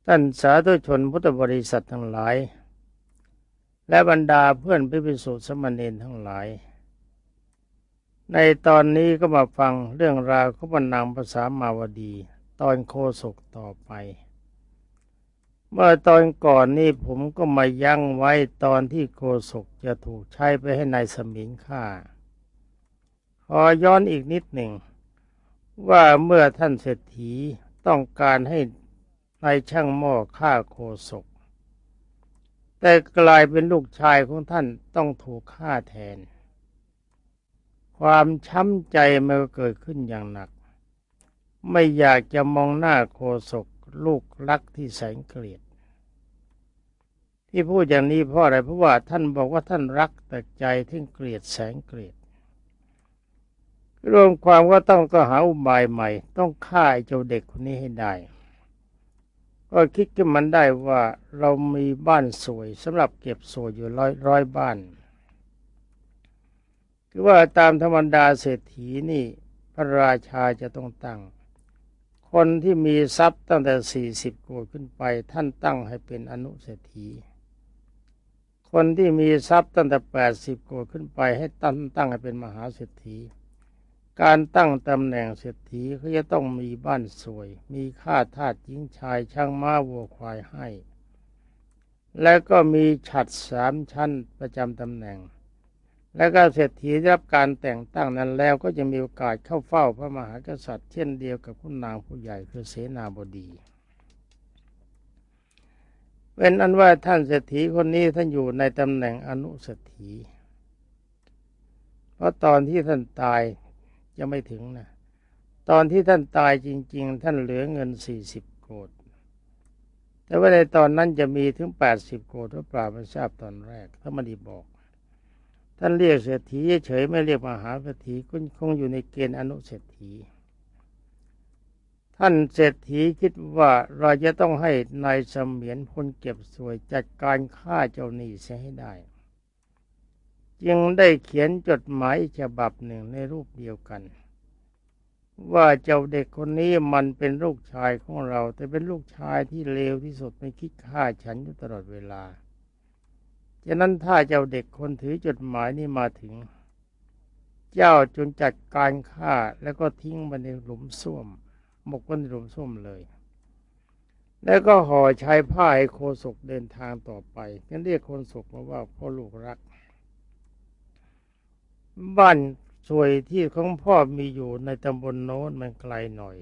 ท่านสาธุชนพุทธบริษัททั้งหลายและบรรดาเพื่อนภิกษุสามเณรทั้งหลายในตอนนี้ก็มาฟังเรื่องราวของพระนางภาษามาวดีตอนโคศกต่อไปเมื่อตอนก่อนนี้ผมก็มายั้งไว้ตอนที่โคศกจะถูกใช้ไปให้นายสมิงฆ่าขอย้อนอีกนิดหนึ่งว่าเมื่อท่านเศรษฐีต้องการให้นายช่างหม้อฆ่าโคศกแต่กลายเป็นลูกชายของท่านต้องถูกฆ่าแทนความช้ำใจมันก็เกิดขึ้นอย่างหนักไม่อยากจะมองหน้าโคศกลูกรักที่แสนเกลียดที่พูดอย่างนี้เพราะอะไรเพราะว่าท่านบอกว่าท่านรักแต่ใจที่เกลียดแสนเกลียดรวมความว่าต้องก็หาอุบายใหม่ต้องฆ่าไอ้เจ้าเด็กคนนี้ให้ได้ก็คิดขึ้นมันได้ว่าเรามีบ้านสวยสำหรับเก็บสวยอยู่ร้อยบ้านคือว่าตามธรรมดาเศรษฐีนี่พระราชาจะต้องตั้งคนที่มีทรัพย์ตั้งแต่40 โกฏขึ้นไปท่านตั้งให้เป็นอนุเศรษฐีคนที่มีทรัพย์ตั้งแต่80 โกฏขึ้นไปให้ตั้งให้เป็นมหาเศรษฐีการตั้งตำแหน่งเศรษฐีเขาจะต้องมีบ้านสวยมีข้าทาสหญิงชายช่างม้าวัวควายให้แล้วก็มีฉัตร3 ชั้นประจำตำแหน่งและก็เศรษฐีได้รับการแต่งตั้งนั้นแล้วก็จะมีโอกาสเข้าเฝ้าพระมหากษัตริย์เช่นเดียวกับคุณนางผู้ใหญ่คือเสนาบดีเป็นอันว่าท่านเศรษฐีคนนี้ท่านอยู่ในตำแหน่งอนุเศรษฐีเพราะตอนที่ท่านตายยังไม่ถึงนะตอนที่ท่านตายจริงๆท่านเหลือเงิน40 โกฏแต่ว่าในตอนนั้นจะมีถึง80 โกฏหรือเปล่าไม่ทราบตอนแรกถ้าไม่ได้บอกท่านเรียกเศรษฐีเฉยไม่เรียกมหาเศรษฐีคงอยู่ในเกณฑ์อนุเศรษฐีท่านเศรษฐีคิดว่าเราจะต้องให้นายเสมียนคนเก็บสวยจัดการฆ่าเจ้าหนี้เสียให้ได้จึงได้เขียนจดหมายฉบับหนึ่งในรูปเดียวกันว่าเจ้าเด็กคนนี้มันเป็นลูกชายของเราแต่เป็นลูกชายที่เลวที่สุดไม่คิดฆ่าฉันอยู่ตลอดเวลาฉะนั้นถ้าเจ้าเด็กคนถือจดหมายนี้มาถึงเจ้าจงจัดการฆ่าแล้วก็ทิ้งมันในหลุมส้วมหมกไว้ในหลุมส้วมเลยแล้วก็ห่อชายผ้าให้โคศกเดินทางต่อไปงั้นเรียกโคศกมาว่าพ่อลูกรักบ้านสวยที่ของพ่อมีอยู่ในตำบลโน้นมันไกลหน่อย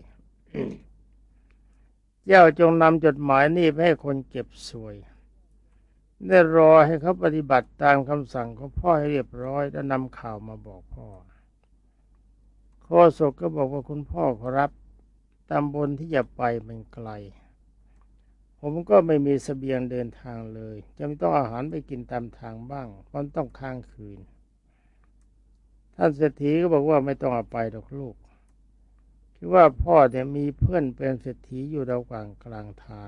เจ้าจงนำจดหมายนี้ไปให้คนเก็บสวยได้รอให้เขาปฏิบัติตามคำสั่งของพ่อให้เรียบร้อยแล้วนำข่าวมาบอกพ่อโคศกก็บอกว่าคุณพ่อขอรับตำบลที่จะไปมันไกลผมก็ไม่มีเสบียงเดินทางเลยจะไม่ต้องอาหารไปกินตามทางบ้างเพราะต้องค้างคืนท่านเศรษฐีก็บอกว่าไม่ต้องเอาไปหรอกลูกคิดว่าพ่อเนี่ยมีเพื่อนเป็นเศรษฐีอยู่ระหว่างกลางทาง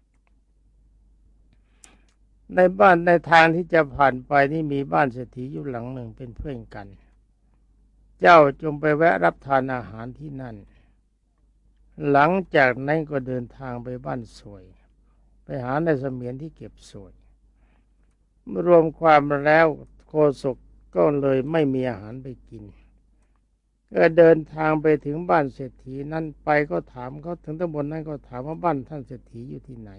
ในบ้านในทางที่จะผ่านไปนี่มีบ้านเศรษฐีอยู่หลังหนึ่งเป็นเพื่อนกันเจ้าจงไปแวะรับทานอาหารที่นั่นหลังจากนั้นก็เดินทางไปบ้านสวยไปหานายเสมียนที่เก็บสวยรวมความแล้วโคศกก็เลยไม่มีอาหารไปกินก็เดินทางไปถึงบ้านเศรษฐีนั้นไปก็ถามเขาถึงตำบลนั้นก็ถามว่าบ้านท่านเศรษฐีอยู่ที่ไหน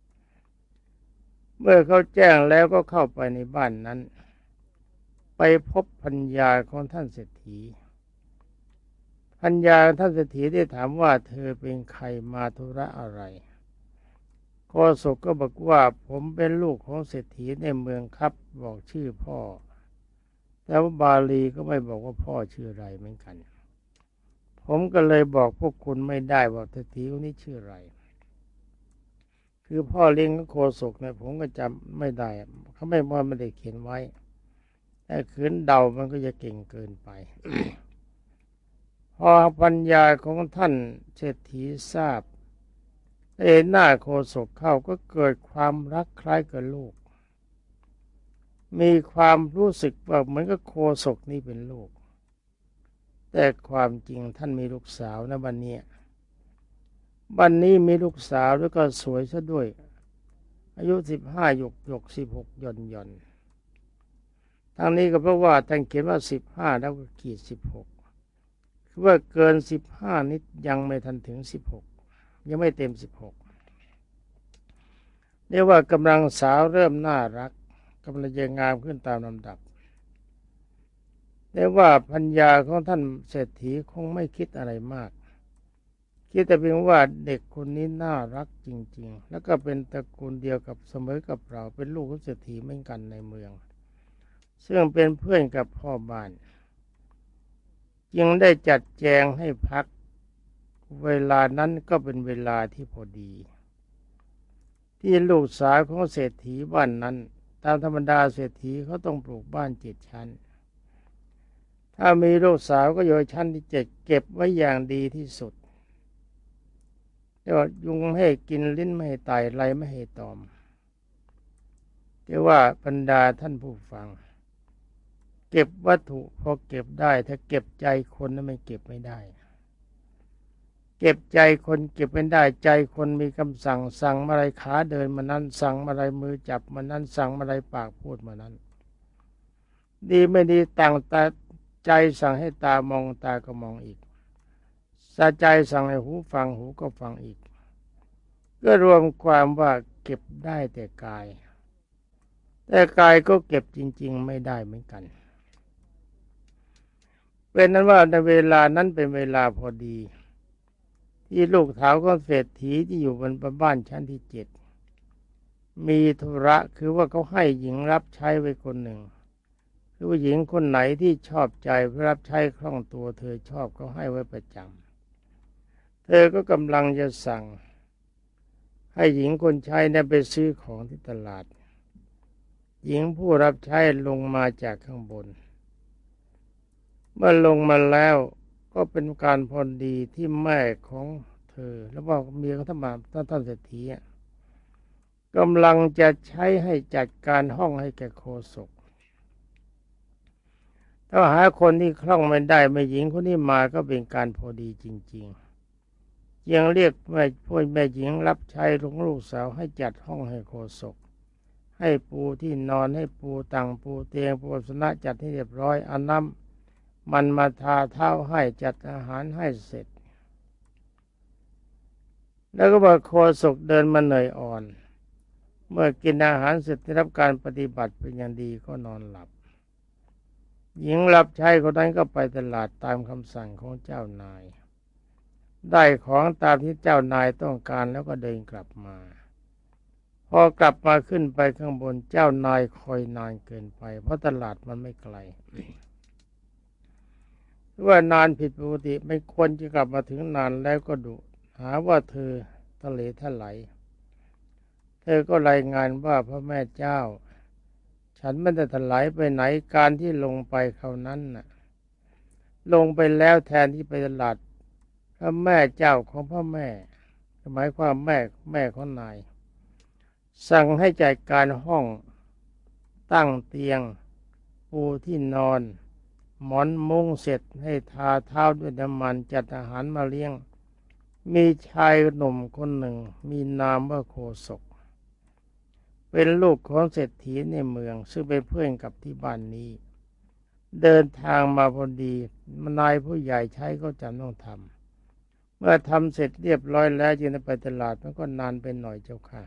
เมื่อเขาแจ้งแล้วก็เข้าไปในบ้านนั้นไปพบภรรยาของท่านเศรษฐีภรรยาท่านเศรษฐีได้ถามว่าเธอเป็นใครมาธุระอะไรโคศกก็บอกว่าผมเป็นลูกของเศรษฐีในเมืองครับบอกชื่อพ่อแต่ว่าบาลีก็ไม่บอกว่าพ่อชื่ออะไรเหมือนกันผมก็เลยบอกพวกคุณไม่ได้ว่าเศรษฐีคนนี้ชื่ออะไรคือพ่อเลี้ยงของโคศกเนี่ยผมก็จำไม่ได้เขาไม่ได้เขียนไว้แต่ขืนเดามันก็จะเก่งเกินไป พอปัญญาของท่านเศรษฐีทราบเห็นหน้าโคศกเข้าก็เกิดความรักคล้ายกับลูกมีความรู้สึกว่าเหมือนกับโคศกนี่เป็นลูกแต่ความจริงท่านมีลูกสาวนะวันนี้วันนี้มีลูกสาวแล้วก็สวยซะด้วยอายุ15หยก16ย่อนทั้งนี้ก็เพราะว่าท่านเขียนว่า15แล้วก็ขีด16คือว่าเกิน15นิดยังไม่ทันถึง16ยังไม่เต็ม16เรียกว่ากำลังสาวเริ่มน่ารักกำลังจะงามขึ้นตามลำดับเรียกว่าปัญญาของท่านเศรษฐีคงไม่คิดอะไรมากคิดแต่เพียงว่าเด็กคนนี้น่ารักจริงๆแล้วก็เป็นตระกูลเดียวกับเสมอกับเราเป็นลูกของเศรษฐีเหมือนกันในเมืองซึ่งเป็นเพื่อนกับพ่อบ้านจึงได้จัดแจงให้พักเวลานั้นก็เป็นเวลาที่พอดีที่ลูกสาวของเศรษฐีบ้านนั้นตามธรรมดาเศรษฐีเขาต้องปลูกบ้าน7 ชั้นถ้ามีลูกสาวก็อยู่ชั้นที่7เก็บไว้อย่างดีที่สุดเรียกว่ายุงไม่ให้กินลิ้นไม่ให้ไต่ไรไม่ให้ตอมแต่ว่าบรรดาท่านผู้ฟังเก็บวัตถุพอเก็บได้ถ้าเก็บใจคนนั้นไม่เก็บไม่ได้เก็บใจคนเก็บไม่ได้ใจคนมีคำสั่งสั่งอะไรขาเดินมานั้นสั่งอะไรมือจับมานั้นสั่งอะไรปากพูดมานั้นดีไม่ดีต่างตาใจสั่งให้ตามองตาก็มองอีกใจสั่งให้หูฟังหูก็ฟังอีกก็รวมความว่าเก็บได้แต่กายแต่กายก็เก็บจริงๆไม่ได้เหมือนกันเป็นนั้นว่าในเวลานั้นเป็นเวลาพอดีที่ลูกสาวของเศรษฐีที่อยู่บนบ้านชั้นที่7มีธุระคือว่าเขาให้หญิงรับใช้ไว้คนหนึ่งคือว่าหญิงคนไหนที่ชอบใจรับใช้คล่องตัวเธอชอบเขาให้ไว้ประจำเธอก็กำลังจะสั่งให้หญิงคนใช้นั้นไปซื้อของที่ตลาดหญิงผู้รับใช้ลงมาจากข้างบนเมื่อลงมาแล้วก็เป็นการพอดีที่แม่ของเธอแล้วว่าเมียของท่านเศรษฐีกำลังจะใช้ให้จัดการห้องให้แก่โคศกถ้าหาคนที่คล่องไม่ได้ไม่หญิงคนนี้มาก็เป็นการพอดีจริงๆยังเรียกแม่หญิงรับใช้ของลูกสาวให้จัดห้องให้โคศกให้ปูที่นอนให้ปูตังปูเตียงปูสนะจัดให้เรียบร้อยเอาน้ำมันมาทาเท้าให้จัดอาหารให้เสร็จแล้วก็บอกโคศกเดินมาเหนื่อยอ่อนเมื่อกินอาหารเสร็จได้รับการปฏิบัติเป็นอย่างดีก็นอนหลับหญิงรับใช้คนนั้นก็ไปตลาดตามคำสั่งของเจ้านายได้ของตามที่เจ้านายต้องการแล้วก็เดินกลับมาพอกลับมาขึ้นไปข้างบนเจ้านายคอยนานเกินไปเพราะตลาดมันไม่ไกลว่านานผิดปกติไม่ควรจะกลับมาถึงนานแล้วก็ดุหาว่าเธอทะเลทลายเธอก็รายงานว่าพระแม่เจ้าฉันไม่ได้ถลายไปไหนการที่ลงไปคราวนั้นน่ะลงไปแล้วแทนที่ไปตลาดพระแม่เจ้าของพระแม่หมายความแม่ของนายสั่งให้จัดการห้องตั้งเตียงปูที่นอนหมอนมุ้งเสร็จให้ทาเท้าด้วยน้ำมันจัดอาหารมาเลี้ยงมีชายหนุ่มคนหนึ่งมีนามว่าโคศกเป็นลูกของเศรษฐีในเมืองซึ่งเป็นเพื่อนกับที่บ้านนี้เดินทางมาพอดีนายผู้ใหญ่ใช้ก็จำต้องทำเมื่อทำเสร็จเรียบร้อยแล้วจึงไปตลาดมันก็นานไปหน่อยเจ้าค่ะ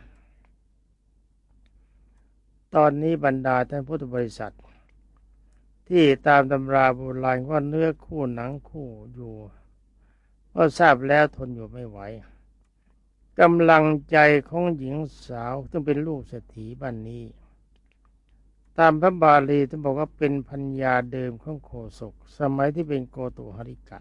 ตอนนี้บรรดาท่านพุทธบริษัทที่ตามตำราโบราณว่าเนื้อคู่หนังคู่อยู่ก็ทราบแล้วทนอยู่ไม่ไหวกำลังใจของหญิงสาวซึ่งเป็นลูกเศรษฐีบ้านนี้ตามพระบาลีท่านบอกว่าเป็นภรรยาเดิมของโคศกสมัยที่เป็นโกตุหริกะ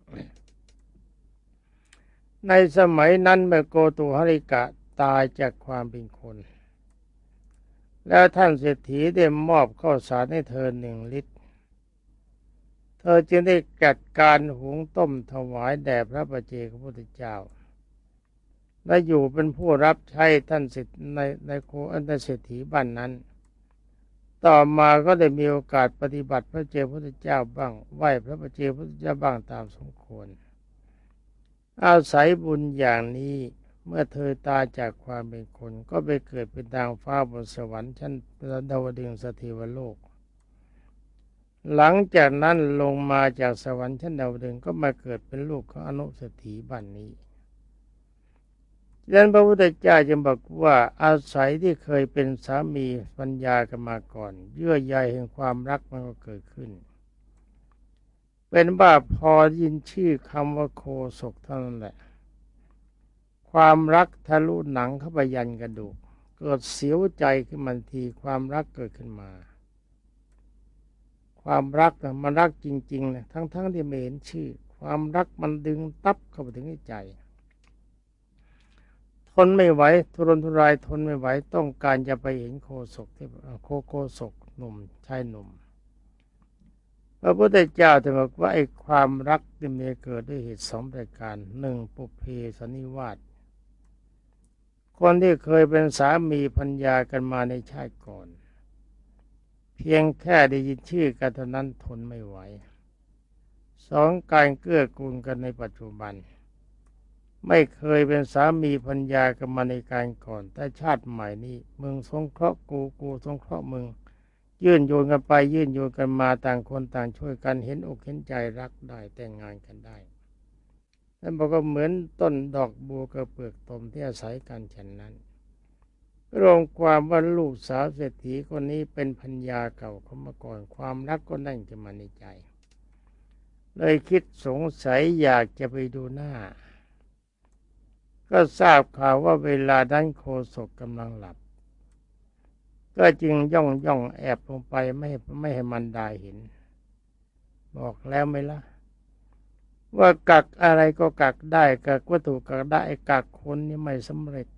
ในสมัยนั้นเมื่อโกตุหริกะตายจากความเป็นคนแล้วท่านเศรษฐีได้มอบข้าวสารให้เธอ1 ลิตรเธอจึงได้จัดการหุงต้มถวายแด่พระปัจเจกพุทธเจ้าและอยู่เป็นผู้รับใช้ท่านในเศรษฐีบ้านนั้นต่อมาก็ได้มีโอกาสปฏิบัติพระเจ้าพุทธเจ้าบ้างไหว้พระปัจเจกพุทธเจ้าบ้างตามสมควรอาศัยบุญอย่างนี้เมื่อเธอตายจากความเป็นคนก็ไปเกิดเป็นนางฟ้าบนสวรรค์ชั้นดาวดึงสเทวโลกหลังจากนั้นลงมาจากสวรรค์ชั้นดาวดึงก็มาเกิดเป็นลูกของอนุสถีบัณนี้ดังนั้นพระพุทธเจ้าจึงบอกว่าอาศัยที่เคยเป็นสามีปัญญากันมาก่อนเยื่อใยแห่งความรักมันก็เกิดขึ้นเป็นว่าพอยินชื่อคำว่าโคศกเท่านั้นแหละความรักทะลุหนังเข้าไปยันกระดูกเกิดเสียวใจขึ้นมาทีความรักเกิดขึ้นมาความรักนะมันรักจริงๆนะทั้งที่ไม่เห็นชื่อความรักมันดึงตับเข้าไปถึงใจทนไม่ไหวทุรนทุรายทนไม่ไหวต้องการจะไปเห็นโคศกที่โคศกหนุ่มชายหนุ่มพระพุทธเจ้าจะบอกว่าไอ้ความรักที่มีเกิดด้วยเหตุสองประการหนึ่งปุเพสนิวาสคนที่เคยเป็นสามีภรรยากันมาในชาติก่อนเพียงแค่ได้ยินชื่อกันเท่านั้นทนไม่ไหวสองการเกื้อกูลกันในปัจจุบันไม่เคยเป็นสามีภรรยากันมาในการก่อนแต่ชาติใหม่นี้มึงสงเคราะห์กูสงเคราะห์มึงยื่นโยนกันไปยื่นโยนกันมาต่างคนต่างช่วยกันเห็นอกเห็นใจรักได้แต่งงานกันได้นั่นบอกว่าเหมือนต้นดอกบัวกับเปลือกตมที่อาศัยกันฉันนั้นรวมความว่าลูกสาวเศรษฐีคนนี้เป็นภรรยาเก่าเขามาก่อนความรักก็นั่งจะมาในใจเลยคิดสงสัยอยากจะไปดูหน้าก็ทราบข่าวว่าเวลานั้นโคศกกำลังหลับก็จึงย่องแอบลงไปไม่ให้มันได้เห็นบอกแล้วไหมล่ะว่ากักอะไรก็กักได้กักวัตถุกักได้กักคนนี่ไม่สำเร็จ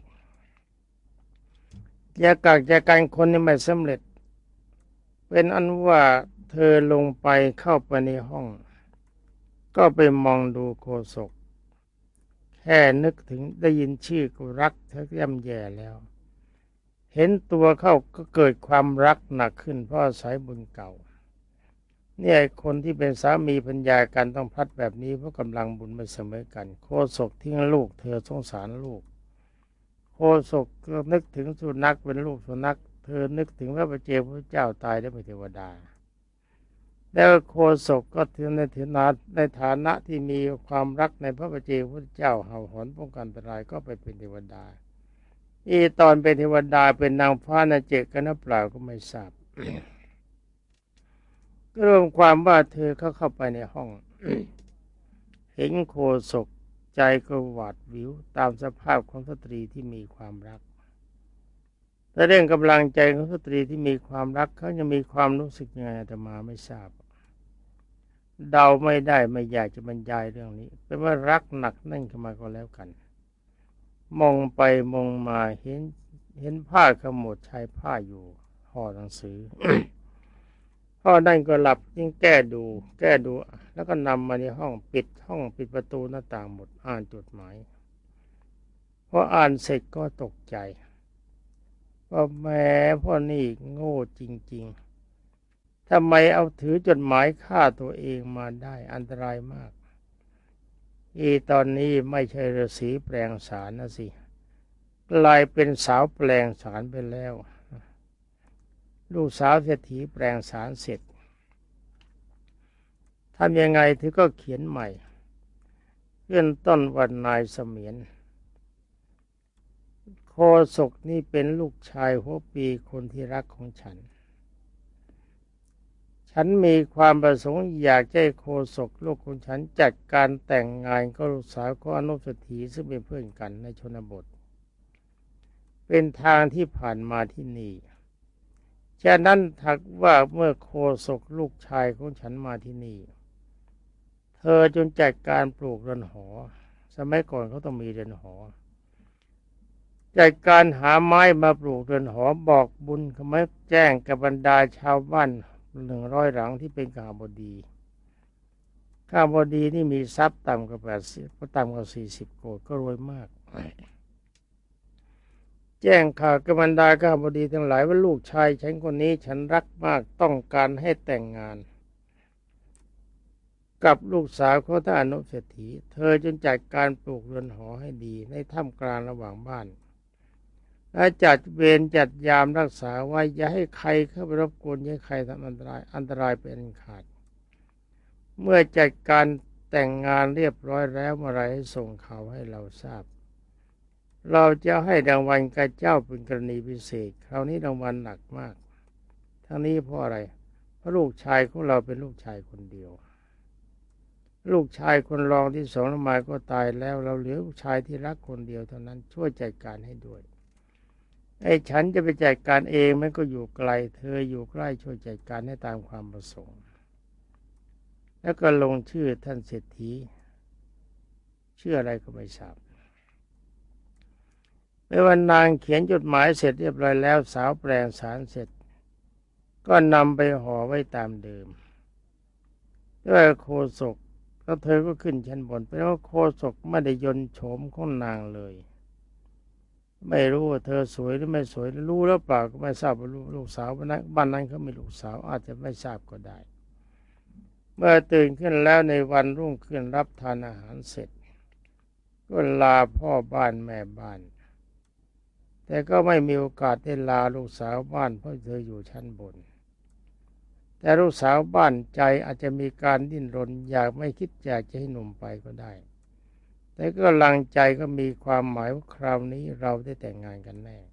อย่ากักอย่ากันคนนี่ไม่สำเร็จเป็นอันว่าเธอลงไปเข้าไปในห้องก็ไปมองดูโคศกแค่นึกถึงได้ยินชื่อก็รักเธอย่ำแย่แล้วเห็นตัวเข้าก็เกิดความรักหนักขึ้นเพราะอาศัยบุญเก่าเนี่ยคนที่เป็นสามีภรรยากันต้องพลัดแบบนี้เพราะกำลังบุญไม่เสมอกันโคศกทิ้งลูกเธอสงสารลูกโคศกก็นึกถึงสุนัขเป็นลูกสุนัขเธอนึกถึงพระประเจพระเจ้าตายได้เป็นเทวดาแล้วโคศกก็ถือในฐานะที่มีความรักในพระประเจพระเจ้าเห่าหอนป้องกันอันตรายก็ไปเป็นเทวดาตอนเป็นเทวดาเป็นนางฟ้าน่ะเจกันหรือเปล่าก็ไม่ทราบ ก็รวมความว่าเธอเข้าไปในห้อง เห็นโคศกใจก็หวาดวิวตามสภาพของสตรีที่มีความรักแต่เรื่องกำลังใจของสตรีที่มีความรักเขาจะมีความรู้สึกยังไงอาตมาไม่ทราบเดาไม่ได้ไม่อยากจะบรรยายเรื่องนี้เป็นว่ารักหนักแน่นขึ้นมาก็แล้วกันมองไปมองมาเห็นผ้าขมวดชายผ้าอยู่ห่อหนังสือ พ่อนั่นก็หลับยิ่งแก้ดูแล้วก็นำมาในห้องปิดประตูหน้าต่างหมดอ่านจดหมายพออ่านเสร็จก็ตกใจว่าแหมพ่อนี่โง่จริงๆทำไมเอาถือจดหมายฆ่าตัวเองมาได้อันตรายมากตอนนี้ไม่ใช่ฤาษีแปลงสารนะสิกลายเป็นสาวแปลงสารไปแล้วลูกสาวเศรษฐีแปลงสารเสร็จทำยังไงถึงก็เขียนใหม่เริ่มต้นวันนายเสมียนโคศกนี่เป็นลูกชายหัวปีคนที่รักของฉันมีความประสงค์อยากให้โคศกลูกของฉันจัดการแต่งงานกับลูกสาวของอนุสถีซึ่งเป็นเพื่อนกันในชนบทเป็นทางที่ผ่านมาที่นี่ฉะนั้นถักว่าเมื่อโคศกลูกชายของฉันมาที่นี่เธอจงจัดการปลูกเรือนหอสมัยก่อนเขาต้องมีเรือนหอจัดการหาไม้มาปลูกเรือนหอบอกบุญเขาไม่แจ้งกับบรรดาชาวบ้าน100 หลังที่เป็นข้าบดีนี่มีทรัพย์ต่ำกว่า40 โกฏก็รวยมากแจ้งข่าวกับบรรดาข้าบดีทั้งหลายว่าลูกชายฉันคนนี้ฉันรักมากต้องการให้แต่งงานกับลูกสาวของท่านอนุเศรษฐีเธอจงจัดการปลูกเรือนหอให้ดีในท่ามกลางระหว่างบ้านและจัดเวรจัดยามรักษาไว้อย่าให้ใครเข้าไปรบกวนอย่าให้ใครทำอันตรายเป็นอันขาดเมื่อจัดการแต่งงานเรียบร้อยแล้วเมื่อไรให้ส่งข่าวให้เราทราบเราจะให้รางวัลกับเจ้าเป็นกรณีพิเศษคราวนี้รางวัลหนักมากทั้งนี้เพราะอะไรเพราะลูกชายของเราเป็นลูกชายคนเดียวลูกชายคนรองที่สองมาก็ตายแล้วเราเหลือลูกชายที่รักคนเดียวเท่านั้นช่วยจัดการให้ด้วยไอ้ฉันจะไปจัดการเองมันก็อยู่ไกลเธออยู่ใกล้ช่วยจัดการให้ตามความประสงค์แล้วก็ลงชื่อท่านเศรษฐีชื่ออะไรก็ไม่ทราบเมื่อวันนางเขียนจดหมายเสร็จเรียบร้อยแล้วสาวแปลงสารเสร็จก็นำไปห่อไว้ตามเดิมด้วยโคศกแล้วเธอก็ขึ้นชั้นบนเพราะว่าโคศกไม่ได้ยนต์โฉมของนางเลยไม่รู้ว่าเธอสวยหรือไม่สวยรู้หรือเปล่าก็ไม่ทราบว่าลูกสาวบ้านนั้นเขาไม่ลูกสาวอาจจะไม่ทราบก็ได้เมื่อตื่นขึ้นแล้วในวันรุ่งขึ้นรับทานอาหารเสร็จก็ลาพ่อบ้านแม่บ้านแต่ก็ไม่มีโอกาสได้ลาลูกสาวบ้านเพราะเธออยู่ชั้นบนแต่ลูกสาวบ้านใจอาจจะมีการดิ้นรนอยากไม่คิดอยากจะให้หนุ่มไปก็ได้แต่ก็ลังใจก็มีความหมายว่าคราวนี้เราได้แต่งงานกันแน่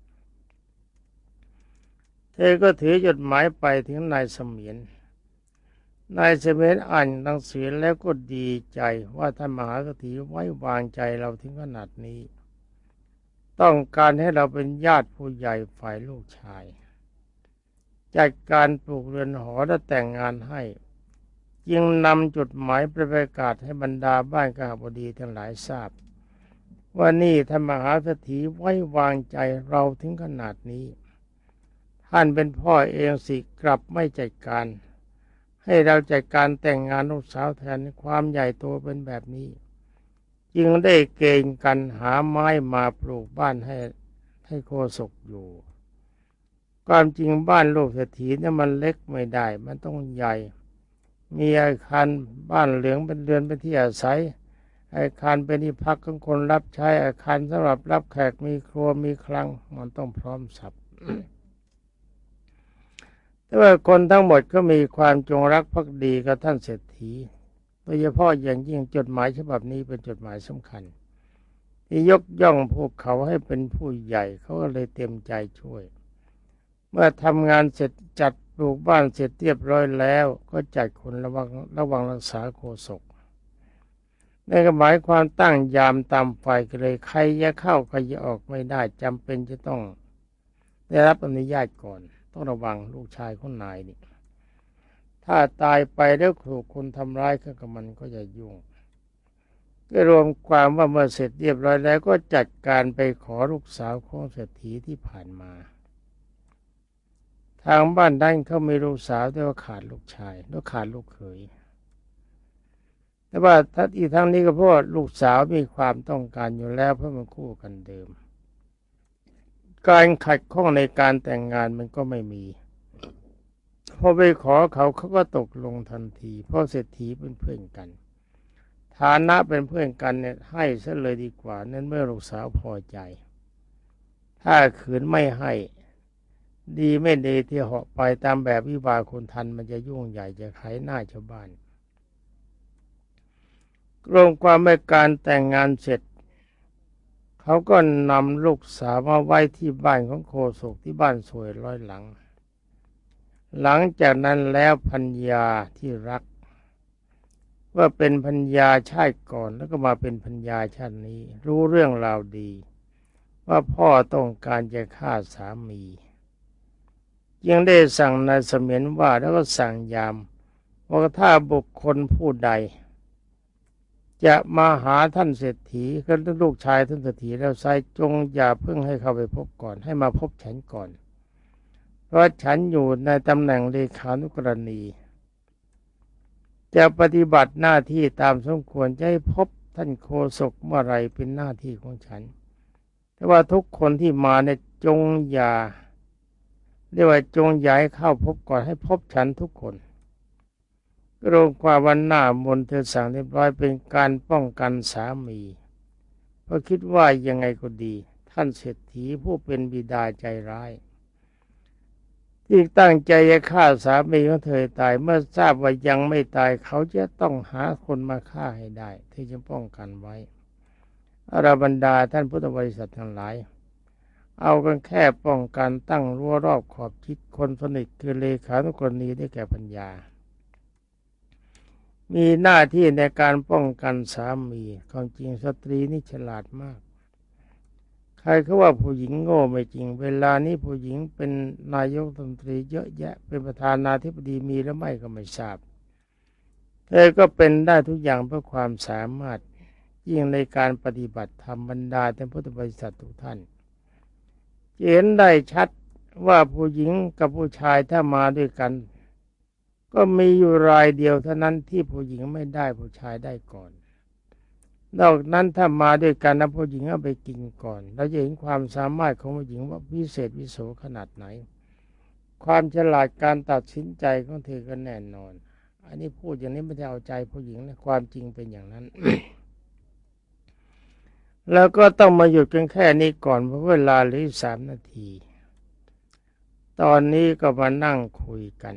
เธอก็ถือจดหมายไปถึงนายเสมียนอ่านหนังสือแล้วก็ดีใจว่าท่านมหาเศรษฐีไว้วางใจเราถึงขนาดนี้ต้องการให้เราเป็นญาติผู้ใหญ่ฝ่ายลูกชายจัดการปลูกเรือนหอและแต่งงานให้จึงนำจดหมายไปประกาศให้บรรดาบ้านกหบดีทั้งหลายทราบว่านี่ท่านมหาเศรษฐีไว้วางใจเราถึงขนาดนี้ท่านเป็นพ่อเองสิกลับไม่จัดการให้เราจัดการแต่งงานลูกสาวแทนความใหญ่โตเป็นแบบนี้จึงได้เกณฑ์กันหาไม้มาปลูกบ้านให้โคศกอยู่ความจริงบ้านลูกเศรษฐีเนี่ยมันเล็กไม่ได้มันต้องใหญ่มีอาคารบ้านเหลืองเป็นเรือนเป็นที่อาศัยอาคารเป็นที่พักของคนรับใช้อาคารสำหรับรับแขกมีครัวมีคลังมันต้องพร้อมสับ แต่ว่าคนทั้งหมดก็มีความจงรักภักดีกับท่านเศรษฐีโดยเฉพาะอย่างยิ่งจดหมายฉบับนี้เป็นจดหมายสำคัญที่ยกย่องพวกเขาให้เป็นผู้ใหญ่เขาก็เลยเต็มใจช่วยเมื่อทำงานเสร็จจัดปลูกบ้านเสร็จเรียบร้อยแล้วก็จัดคนระวังรักษาโคศกนั่นก็หมายความตั้งยามตามไฟกันเลยใครจะเข้าใครจะออกไม่ได้จำเป็นจะต้องได้รับอนุญาตก่อนต้องระวังลูกชายของนายนี่ถ้าตายไปแล้วถูกคนทำร้ายก็มันก็จะยุ่งก็รวมความว่าเมื่อเสร็จเรียบร้อยแล้วก็จัดการไปขอลูกสาวของเศรษฐีที่ผ่านมาทางบ้านด้านเขามีลูกสาวแต่ว่าขาดลูกชายแล้วขาดลูกเขยแต่ว่าอีกทั้งนี้ก็เพราะลูกสาวมีความต้องการอยู่แล้วเพราะมันคู่กันเดิมการขัดข้องในการแต่งงานมันก็ไม่มีพอไปขอเขาก็ตกลงทันทีเพราะเศรษฐีเป็นเพื่อนกันฐานะเป็นเพื่อนกันเนี่ยให้ซะเลยดีกว่านั้นเมื่อลูกสาวพอใจถ้าขืนไม่ให้ดีไม่ดีที่เหาะไปตามแบบวิวาคนทันมันจะยุ่งใหญ่จะขายหน้าชาวบ้านรวมความในการแต่งงานเสร็จเขาก็นำลูกสาวมาไว้ที่บ้านของโคศกที่บ้านสวยร้อยหลังหลังจากนั้นแล้วภรรยาที่รักว่าเป็นภรรยาชาติก่อนแล้วก็มาเป็นภรรยาชาตินี้รู้เรื่องราวดีว่าพ่อต้องการจะฆ่าสามียังได้สั่งนายเสมียนว่าแล้วก็สั่งยามว่าถ้าบุคคลผู้ใดจะมาหาท่านเศรษฐีคือลูกชายท่านเศรษฐีแล้วไซจงอย่าเพิ่งให้เข้าไปพบก่อนให้มาพบฉันก่อนเพราะฉันอยู่ในตำแหน่งเลขานุกรณีจะปฏิบัติหน้าที่ตามสมควรจะให้พบท่านโฆษกเมื่อไรเป็นหน้าที่ของฉันแต่ว่าทุกคนที่มาเนี่ยจงอย่าเรียกว่าจงอย่าให้เข้าพบก่อนให้พบฉันทุกคนรวมความวันหน้ามนต์เธอสั่งเรียบร้อยเป็นการป้องกันสามีเพราะคิดว่ายังไงก็ดีท่านเศรษฐีผู้เป็นบิดาใจร้ายที่ตั้งใจจะฆ่าสามีของเธอตายเมื่อทราบว่ายังไม่ตายเขาจะต้องหาคนมาฆ่าให้ได้ที่จะป้องกันไว้อรบรรดาท่านพุทธบริษัททั้งหลายเอากันแค่ป้องกันตั้งรั้วรอบขอบชิดคนสนิทคือเลขานุกรณีได้แก่ปัญญามีหน้าที่ในการป้องกันสามีความจริงสตรีนี่ฉลาดมากใครเขาว่าผู้หญิงโง่ไม่จริงเวลานี้ผู้หญิงเป็นนายกรัฐมนตรีเยอะแยะเป็นประธานาธิบดีมีหรือไม่ก็ไม่ทราบเธอก็เป็นได้ทุกอย่างเพราะความสามารถยิ่งในการปฏิบัติธรรมบรรดาท่านพุทธบริษัททุกท่านเห็นได้ชัดว่าผู้หญิงกับผู้ชายถ้ามาด้วยกันก็มีอยู่รายเดียวเท่านั้นที่ผู้หญิงไม่ได้ผู้ชายได้ก่อนนอกนั้นถ้ามาด้วยกันนะผู้หญิงเอาไปกินก่อนเราจะเห็นความสามารถของผู้หญิงว่าพิเศษวิโสขนาดไหนความฉลาดการตัดสินใจของเธอก็แน่นอนอันนี้พูดอย่างนี้ไม่ได้เอาใจผู้หญิงนะความจริงเป็นอย่างนั้น แล้วก็ต้องมาหยุดกันแค่นี้ก่อนเพราะเวลาเหลือ3 นาทีตอนนี้ก็มานั่งคุยกัน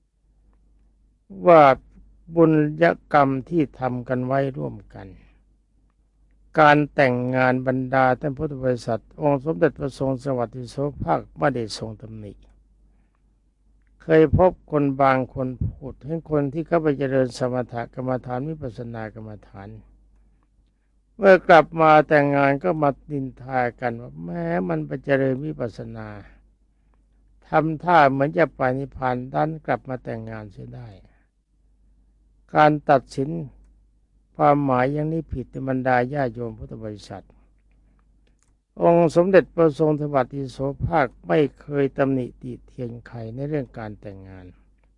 ว่าบุญกรรมที่ทำกันไว้ร่วมกันการแต่งงานบรรดาท่านพุทธบริษัทองค์สมเด็จพระทรงสวัสดิโสภาคไม่ได้ทรงตำหนิเคยพบคนบางคนพูดให้คนที่เข้าไปเจริญสมถกรรมฐานวิปัสสนากรรมฐานเมื่อกลับมาแต่งงานก็มานินทากันว่าแม้มันไปเจริญวิปัสสนาทำท่าเหมือนจะไปนิพพานดันกลับมาแต่งงานเสียได้การตัดสินความหมายอย่างนี้ผิดในบรรดาญาโยมพุทธบริษัทองค์สมเด็จพระทรงสวัสดิโสภาคไม่เคยตำหนิติเตียนใครในเรื่องการแต่งงาน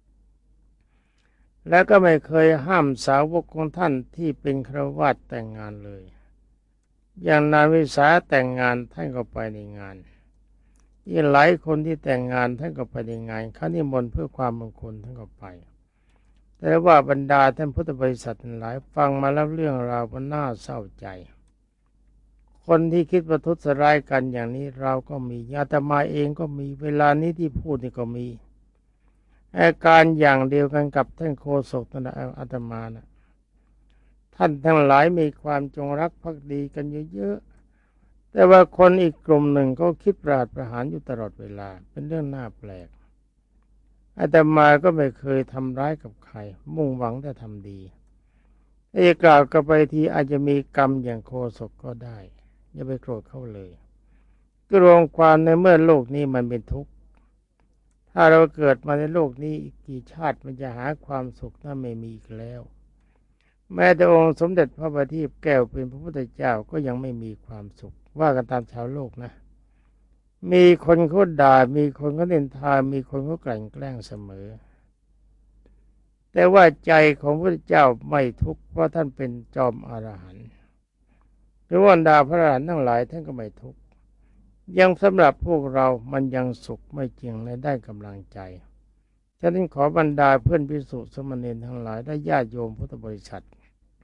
และก็ไม่เคยห้ามสาวกของท่านที่เป็นฆราวาสแต่งงานเลยอย่างนางวิสาแต่งงานท่านก็ไปในงานอีกหลายคนที่แต่งงานท่านก็ไปในงานเขานิมนต์เพื่อความมงคลท่านก็ไปแต่ว่าบรรดาท่านพุทธบริษัทหลายฟังมาแล้วเรื่องราวมันน่าเศร้าใจคนที่คิดประทุษร้ายกันอย่างนี้เราก็มีอาตมาเองก็มีเวลานี้ที่พูดนี่ก็มีอาการอย่างเดียวกันกับท่านโฆษกนั่นอาตมานะท่านทั้งหลายมีความจงรักภักดีกันเยอะๆแต่ว่าคนอีกกลุ่มหนึ่งก็คิดประหารอยู่ตลอดเวลาเป็นเรื่องน่าแปลกอาตมาก็ไม่เคยทำร้ายกับใครมุ่งหวังแต่ทำดีถ้าจะกล่าวกันไปทีอาจจะมีกรรมอย่างโฆษกก็ได้อย่าไปโกรธเขาเลยก็รวมความในเมื่อโลกนี้มันเป็นทุกข์ถ้าเราเกิดมาในโลกนี้อีกกี่ชาติมันจะหาความสุขนั้นไม่มีอีกแล้วแม้แต่องค์สมเด็จพระบัณฑิตแก้วเป็นพระพุทธเจ้าก็ยังไม่มีความสุขว่ากันตามชาวโลกนะมีคนเขาด่ามีคนเขานินทามีคนเขากลั่นแกล้งเสมอแต่ว่าใจของพระพุทธเจ้าไม่ทุกข์เพราะท่านเป็นจอมอรหันต์หรือว่าดาพระอรหันต์ทั้งหลายท่านก็ไม่ทุกข์ยังสำหรับพวกเรามันยังสุขไม่จริงในได้กำลังใจฉะนั้นขอบรรดาเพื่อนภิกษุสมณีทั้งหลายและญาติโยมพุทธบริษัท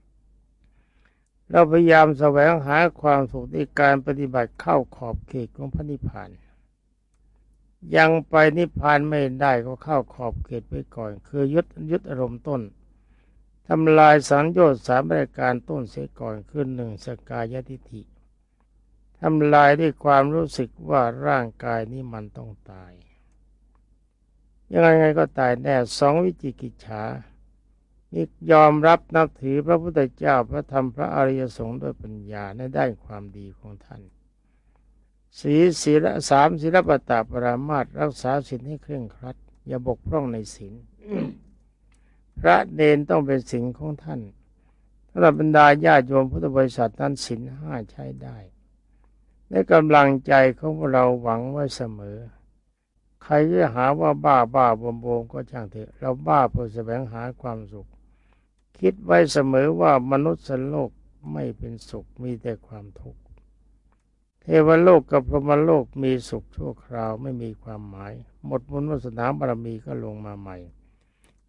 เราพยายามแสวงหาความสุขในการปฏิบัติเข้าขอบเขตของพระนิพพานยังไปนิพพานไม่ได้ก็เข้าขอบเขตไว้ก่อนคือยึดอารมณ์ต้นทำลายสังโยชน์3 ประการต้นเสียก่อนคือ1สกายทิฏฐิทำลายด้วยความรู้สึกว่าร่างกายนี้มันต้องตายยังไงก็ตายแน่2วิจิกิจฉานี่ยอมรับนับถือพระพุทธเจ้าพระธรรมพระอริยสงฆ์ด้วยปัญญาในด้านความดีของท่านศีล3ศีลปตปรามาสรักษาศีลให้เคร่งครัดอย่าบกพร่องในศีล พระเนรต้องเป็นศีลของท่านสำหรับบรรดาญาติโยมพุทธบริษัทนั้นศีล5ใช้ได้ในกำลังใจของเราหวังไว้เสมอใครจะหาว่าบ้าบมก็ช่างเถอะเราบ้าเพื่อแสวงหาความสุขคิดไว้เสมอว่ามนุษย์โลกไม่เป็นสุขมีแต่ความทุกข์เทวโลกกับพรหมโลกมีสุขชั่วคราวไม่มีความหมายหมดบุญวาสนาบารมีก็ลงมาใหม่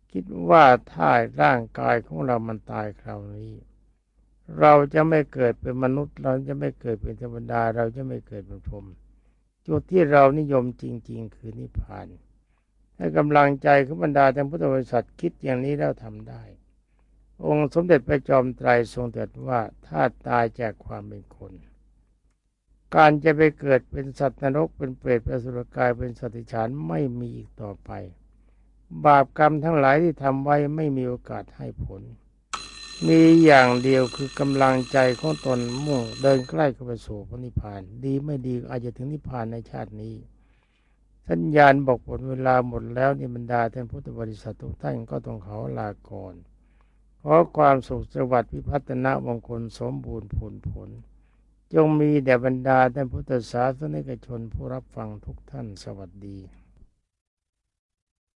คิดว่าถ้าร่างกายของเรามันตายคราวนี้เราจะไม่เกิดเป็นมนุษย์เราจะไม่เกิดเป็นเทวดาเราจะไม่เกิดเป็นพรหมจุดที่เรานิยมจริงๆคือนิพพานให้กำลังใจของบรรดาท่านพุทธบริษัทคิดอย่างนี้แล้วทำได้องค์สมเด็จพระจอมไตรทรงตรัสว่าถ้าตายจากความเป็นคนการจะไปเกิดเป็นสัตว์นรกเป็นเปรตเป็นอสุรกายเป็นสัตว์เดรัจฉานไม่มีอีกต่อไปบาปกรรมทั้งหลายที่ทำไว้ไม่มีโอกาสให้ผลมีอย่างเดียวคือกำลังใจของตนมุ่งเดินใกล้เข้าไปสู่พระนิพพานดีไม่ดีอาจจะถึงนิพพานในชาตินี้สัญญาณบอกหมดเวลาหมดแล้วนี่บรรดาท่านพุทธบริษัททุกท่านก็ต้องขอลาก่อนขอความสุขสวัสดิ์พิพัฒนมงคลสมบูรณ์ผลจงมีแด่บรรดาท่านพุทธศาสนิกชนผู้รับฟังทุกท่านสวัสดี